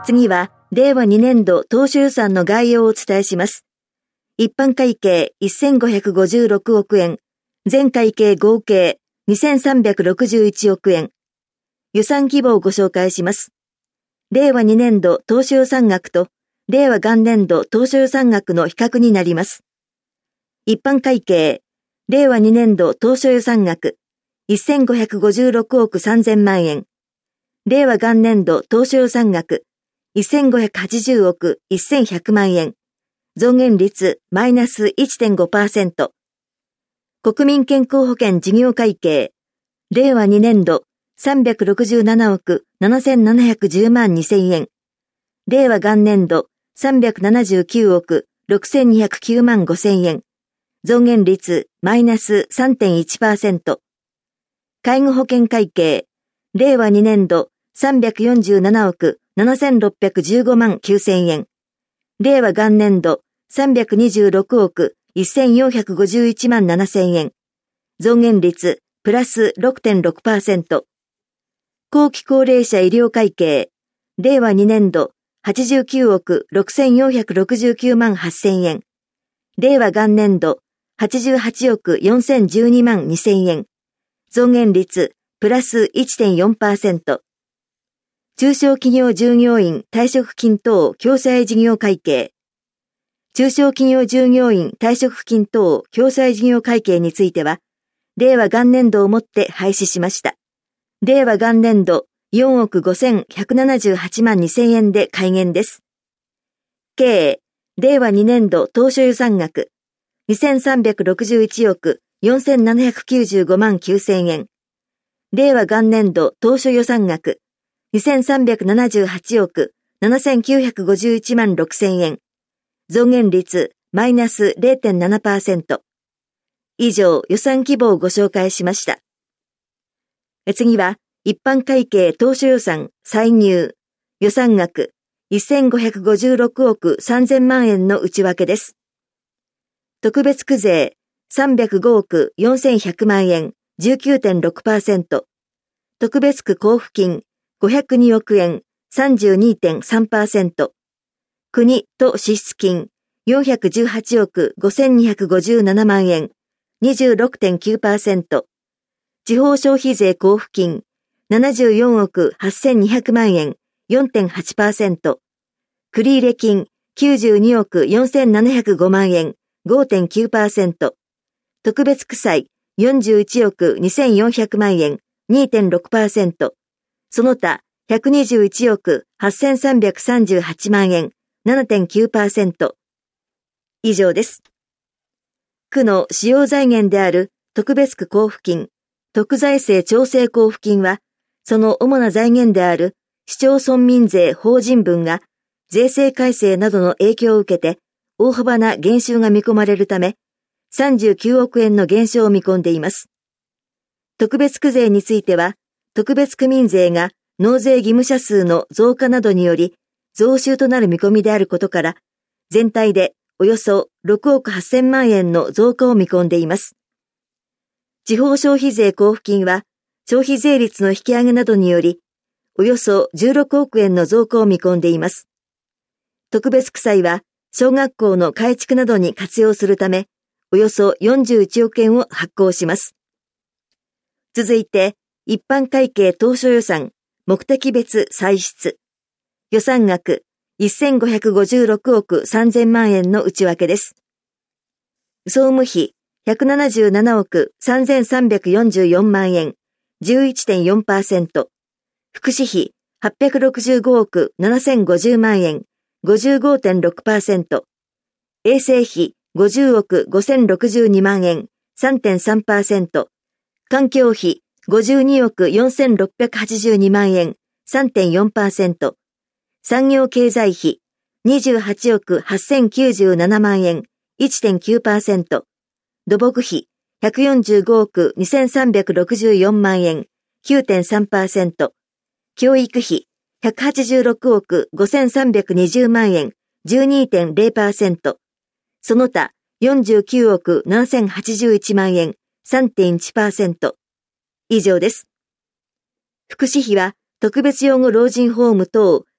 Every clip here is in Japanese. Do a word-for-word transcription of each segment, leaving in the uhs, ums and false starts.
次は、れいわにねんど当初予算の概要をお伝えします。一般会計せんごひゃくごじゅうろくおくえん、全会計合計にせんさんびゃくろくじゅういちおくえん。予算規模をご紹介します。れいわにねんど当初予算額と、令和元年度当初予算額の比較になります。一般会計、れいわにねんど当初予算額、せんごひゃくごじゅうろくおくさんぜんまんえん。令和元年度当初予算額、せんごひゃくはちじゅうおくせんひゃくまんえん。増減率マイナス いってんごパーセント。国民健康保険事業会計、れいわにねんどさんびゃくろくじゅうななおくななせんななひゃくじゅうまんにせんえん。令和元年度さんびゃくななじゅうきゅうおくろくせんにひゃくきゅうまんごせんえん。増減率マイナス さんてんいちパーセント。介護保険会計、れいわにねんどさんびゃくよんじゅうななおくななせんろっぴゃくじゅうごまんきゅうせんえん。令和元年度さんびゃくにじゅうろくおくせんよんひゃくごじゅういちまんななせんえん。増減率プラス ろくてんろくパーセント。後期高齢者医療会計、れいわにねんどはちじゅうきゅうおくろくせんよんひゃくろくじゅうきゅうまんはっせんえん。令和元年度はちじゅうはちおくよんせんじゅうにまんにせんえん。増減率プラス いってんよんパーセント。中小企業従業員退職金等共済事業会計。中小企業従業員退職金等共済事業会計については、令和元年度をもって廃止しました。令和元年度よんおくごせんひゃくななじゅうはちまんにせんえんで改元です。計、令和にねんど当初予算額、にせんさんびゃくろくじゅういちおくよんせんななひゃくきゅうじゅうごまんきゅうせんえん。令和元年度当初予算額、にせんさんびゃくななじゅうはちおくななせんきゅうひゃくごじゅういちまんろくせんえん。増減率マイナス れいてんななパーセント。以上、予算規模をご紹介しました。次は、一般会計当初予算歳入、予算額せんごひゃくごじゅうろくおくさんぜんまんえんの内訳です。特別区税さんびゃくごおくよんせんひゃくまんえん じゅうきゅうてんろくパーセント。特別区交付金ごひゃくにおくえん さんじゅうにてんさんパーセント。国と支出金よんひゃくじゅうはちおくごせんにひゃくごじゅうななまんえん にじゅうろくてんきゅうパーセント。地方消費税交付金ななじゅうよんおくはっせんにひゃくまんえん よんてんはちパーセント。繰入金きゅうじゅうにおくよんせんななひゃくごまんえん ごてんきゅうパーセント。特別区債よんじゅういちおくにせんよんひゃくまんえん にてんろくパーセント。その他ひゃくにじゅういちおくはっせんさんびゃくさんじゅうはちまんえん ななてんきゅうパーセント。以上です。区の使用財源である特別区交付金、特財政調整交付金は、その主な財源である市町村民税法人分が税制改正などの影響を受けて大幅な減収が見込まれるため、さんじゅうきゅうおくえんの減少を見込んでいます。特別区税については、特別区民税が納税義務者数の増加などにより増収となる見込みであることから、全体でおよそろくおくはっせんまんえんの増加を見込んでいます。地方消費税交付金は、消費税率の引き上げなどにより、およそじゅうろくおくえんの増加を見込んでいます。特別区債は、小学校の改築などに活用するため、およそよんじゅういちおくえんを発行します。続いて、一般会計当初予算、目的別歳出。予算額せんごひゃくごじゅうろくおくさんぜんまんえんの内訳です。総務費ひゃくななじゅうななおくさんぜんさんびゃくよんじゅうよんまんえん、じゅういってんよんパーセント。福祉費はっぴゃくろくじゅうごおくななせんごじゅうまんえん、ごじゅうごてんろくパーセント。衛生費ごじゅうおくごせんろくじゅうにまんえん、さんてんさんパーセント。環境費ごじゅうにおくよんせんろっぴゃくはちじゅうにまんえん、さんてんよんパーセント。産業経済費にじゅうはちおくはっせんきゅうじゅうななまんえん、いってんきゅうパーセント。土木費ひゃくよんじゅうごおくにせんさんびゃくろくじゅうよんまんえん、きゅうてんさんパーセント。教育費ひゃくはちじゅうろくおくごせんさんびゃくにじゅうまんえん、じゅうにてんれいパーセント。その他よんじゅうきゅうおくななせんはちじゅういちまんえん、さんてんいちパーセント。以上です。福祉費は特別養護老人ホーム等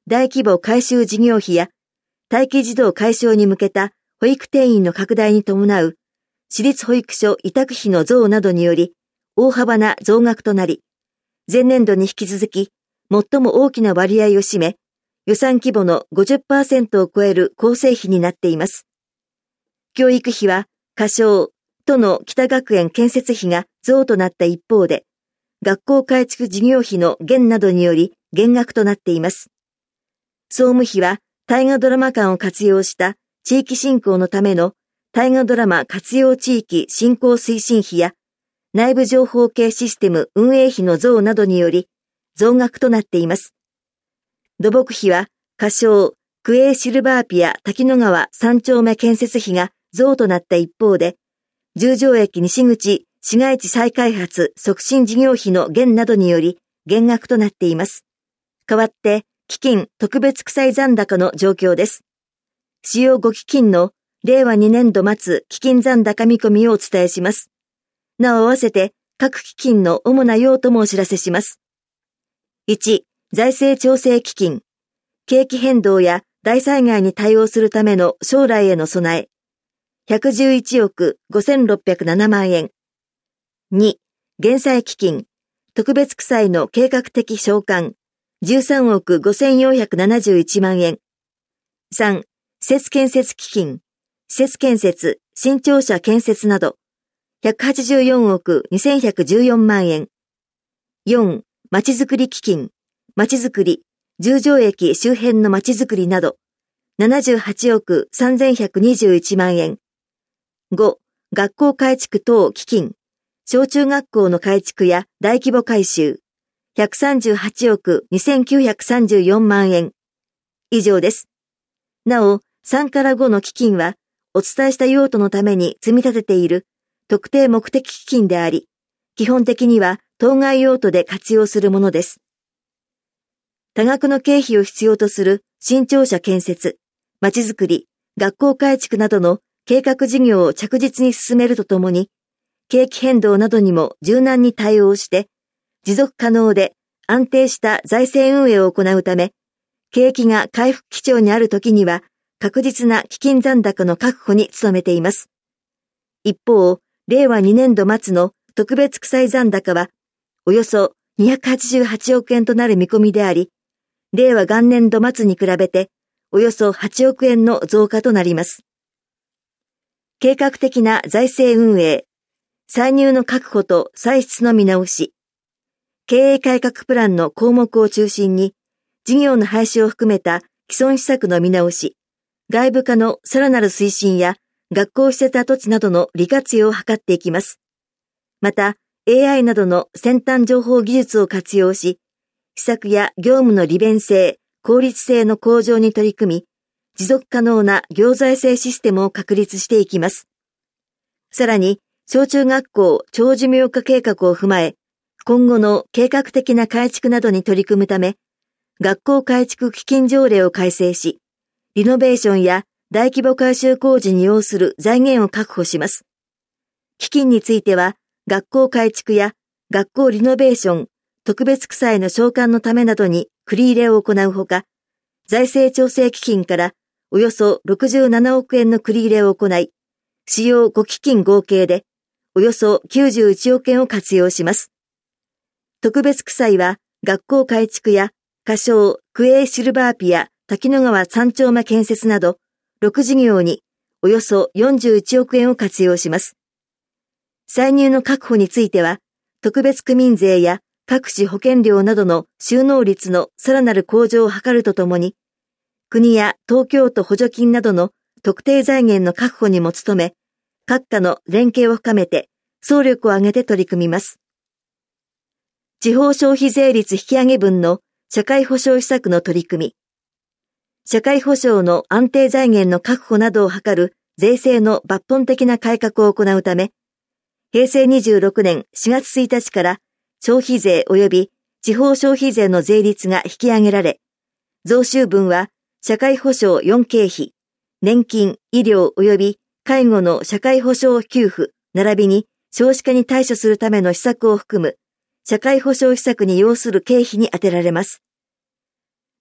大規模改修事業費や待機児童解消に向けた保育定員の拡大に伴う私立保育所委託費の増などにより大幅な増額となり、前年度に引き続き最も大きな割合を占め、予算規模の ごじゅっパーセント を超える構成費になっています。教育費は仮称、都の北学園建設費が増となった一方で、学校改築事業費の減などにより減額となっています。総務費は大河ドラマ館を活用した地域振興のための大河ドラマ活用地域振興推進費や内部情報系システム運営費の増などにより増額となっています。土木費は仮称、クエイシルバーピア滝野川三丁目建設費が増となった一方で、十条駅西口市街地再開発促進事業費の減などにより減額となっています。代わって、基金特別記載残高の状況です。使用後基金のれいわにねんど末基金残高見込みをお伝えします。なお合わせて各基金の主な用途もお知らせします。いち、財政調整基金。景気変動や大災害に対応するための将来への備え。ひゃくじゅういちおくごせんろっぴゃくななまんえん。に、減債基金。特別記載の計画的償還。じゅうさんおくごせんよんひゃくななじゅういちまんえん。さん、施設建設基金。施設建設、新庁舎建設など。ひゃくはちじゅうよんおくにせんひゃくじゅうよんまんえん。よん、まちづくり基金。まちづくり、十条駅周辺のまちづくりなど。ななじゅうはちおくさんぜんひゃくにじゅういちまんえん。ご、学校改築等基金。小中学校の改築や大規模改修。ひゃくさんじゅうはちおくにせんきゅうひゃくさんじゅうよんまんえん。以上です。なお、さんからごの基金は、お伝えした用途のために積み立てている特定目的基金であり、基本的には当該用途で活用するものです。多額の経費を必要とする新庁舎建設、まちづくり、学校改築などの計画事業を着実に進めるとともに、景気変動などにも柔軟に対応して、持続可能で安定した財政運営を行うため、景気が回復基調にあるときには、確実な基金残高の確保に努めています。一方、れいわにねんど末の特別記載残高は、およそにひゃくはちじゅうはちおくえんとなる見込みであり、れいわ元年度末に比べて、およそはちおくえんの増加となります。計画的な財政運営、歳入の確保と歳出の見直し、経営改革プランの項目を中心に、事業の廃止を含めた既存施策の見直し、外部化のさらなる推進や学校施設跡地などの利活用を図っていきます。また、エーアイ などの先端情報技術を活用し、施策や業務の利便性、効率性の向上に取り組み、持続可能な行財政システムを確立していきます。さらに、小中学校長寿命化計画を踏まえ、今後の計画的な改築などに取り組むため、学校改築基金条例を改正し、リノベーションや大規模改修工事に要する財源を確保します。基金については、学校改築や学校リノベーション、特別記載の償還のためなどに繰り入れを行うほか、財政調整基金からおよそろくじゅうななおくえんの繰り入れを行い、使用ご基金合計でおよそきゅうじゅういちおくえんを活用します。特別記載は学校改築や仮称クエイシルバーピア滝野川三丁目建設などろく事業におよそよんじゅういちおくえんを活用します。歳入の確保については、特別区民税や各種保険料などの収納率のさらなる向上を図るとともに、国や東京都補助金などの特定財源の確保にも努め、各課の連携を深めて、総力を挙げて取り組みます。地方消費税率引き上げ分の社会保障施策の取り組み。社会保障の安定財源の確保などを図る税制の抜本的な改革を行うため、へいせいにじゅうろくねんしがつついたちから消費税及び地方消費税の税率が引き上げられ、増収分は社会保障よんけいひ、年金、医療及び介護の社会保障給付、並びに少子化に対処するための施策を含む社会保障施策に要する経費に充てられます。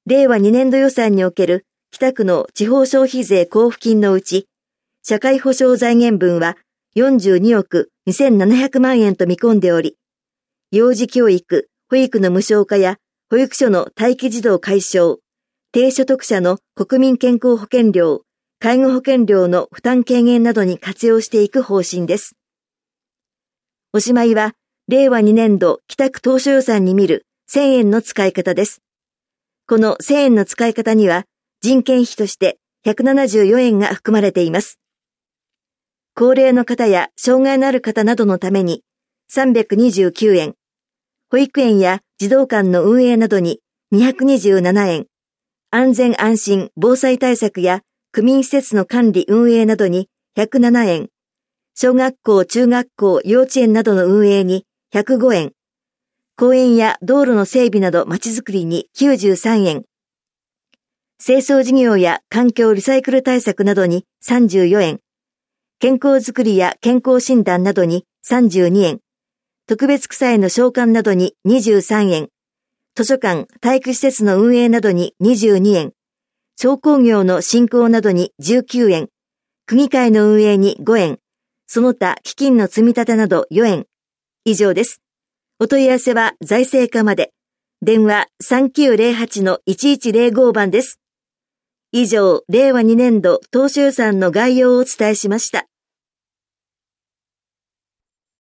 れいわにねんど予算における北区の地方消費税交付金のうち、社会保障財源分はよんじゅうにおくにせんななひゃくまんえんと見込んでおり、幼児教育、保育の無償化や保育所の待機児童解消、低所得者の国民健康保険料、介護保険料の負担軽減などに活用していく方針です。おしまいは、れいわにねんど北区当初予算に見るせんえんの使い方です。このせんえんの使い方には、人件費としてひゃくななじゅうよえんが含まれています。高齢の方や障害のある方などのためにさんびゃくにじゅうきゅうえん、保育園や児童館の運営などににひゃくにじゅうななえん、安全安心防災対策や区民施設の管理運営などにひゃくななえん、小学校、中学校、幼稚園などの運営にひゃくごえん、公園や道路の整備などまちづくりにきゅうじゅうさんえん、清掃事業や環境リサイクル対策などにさんじゅうよえん、健康づくりや健康診断などにさんじゅうにえん、特別区歳の償還などににじゅうさんえん、図書館、体育施設の運営などににじゅうにえん、商工業の振興などにじゅうきゅうえん、区議会の運営にごえん、その他基金の積み立てなどよえん。以上です。お問い合わせは財政課まで。電話 さんきゅうゼロはちのいちいちゼロご 番です。以上、れいわにねんど当初予算の概要をお伝えしました。